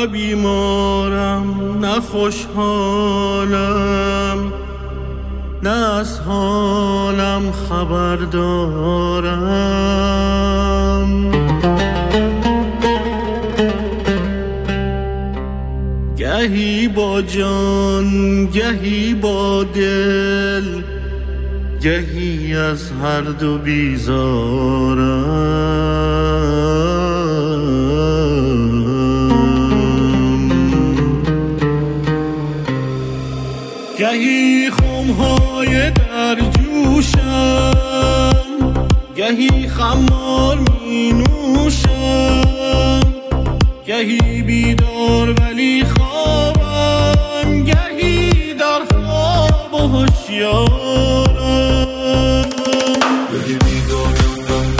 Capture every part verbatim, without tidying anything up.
بیمارم نه خوشحالم، نه از حالم خبر دارم. گهی با جان گهی با دل، گهی از هر دو بیزارم. گهی خمهای در جوشم، گهی خمار می نوشم، گهی بیدار ولی خوابم، گهی در خواب و هوشیارم. گهی بیدارم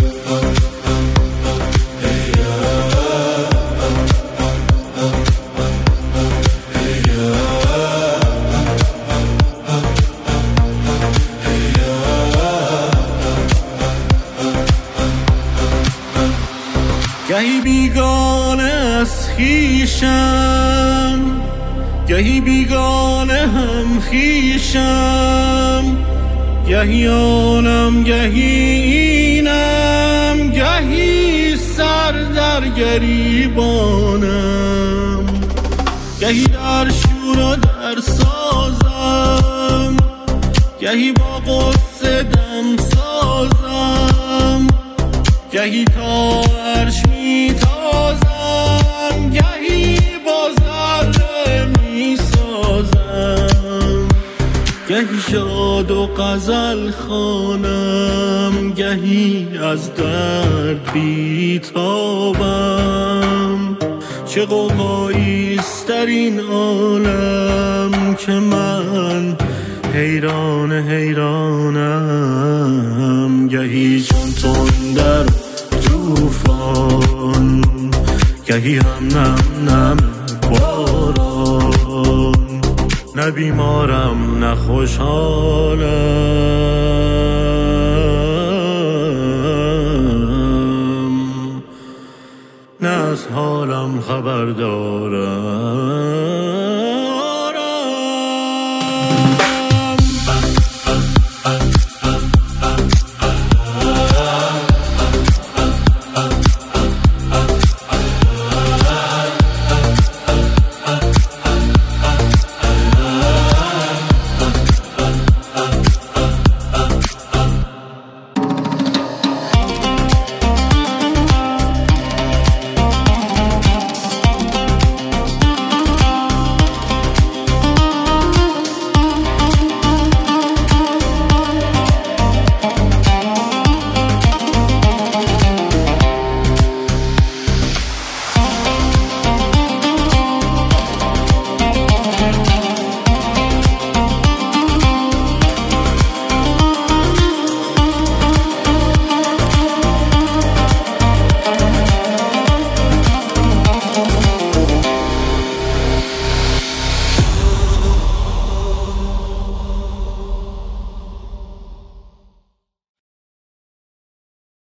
گهی بیگانه از خویشم، گهی بیگانه هم خویشم، گهی آنم گهی اینم، گهی سر در گریبانم. گهی در شور و در سازم، گهی با قصه دم سازم، گهی تا عرش می تازم، گهی با ذره می سازم. گهی شاد و غزل خوانم، گهی از درد بی تابم. چه غوغاییست در این عالم که من حیران حیرانم. گهی چون تندر طوفان، گهی هم نم نم باران. نه بیمارم نه خوشحالم، نه از حالم خبر دارم.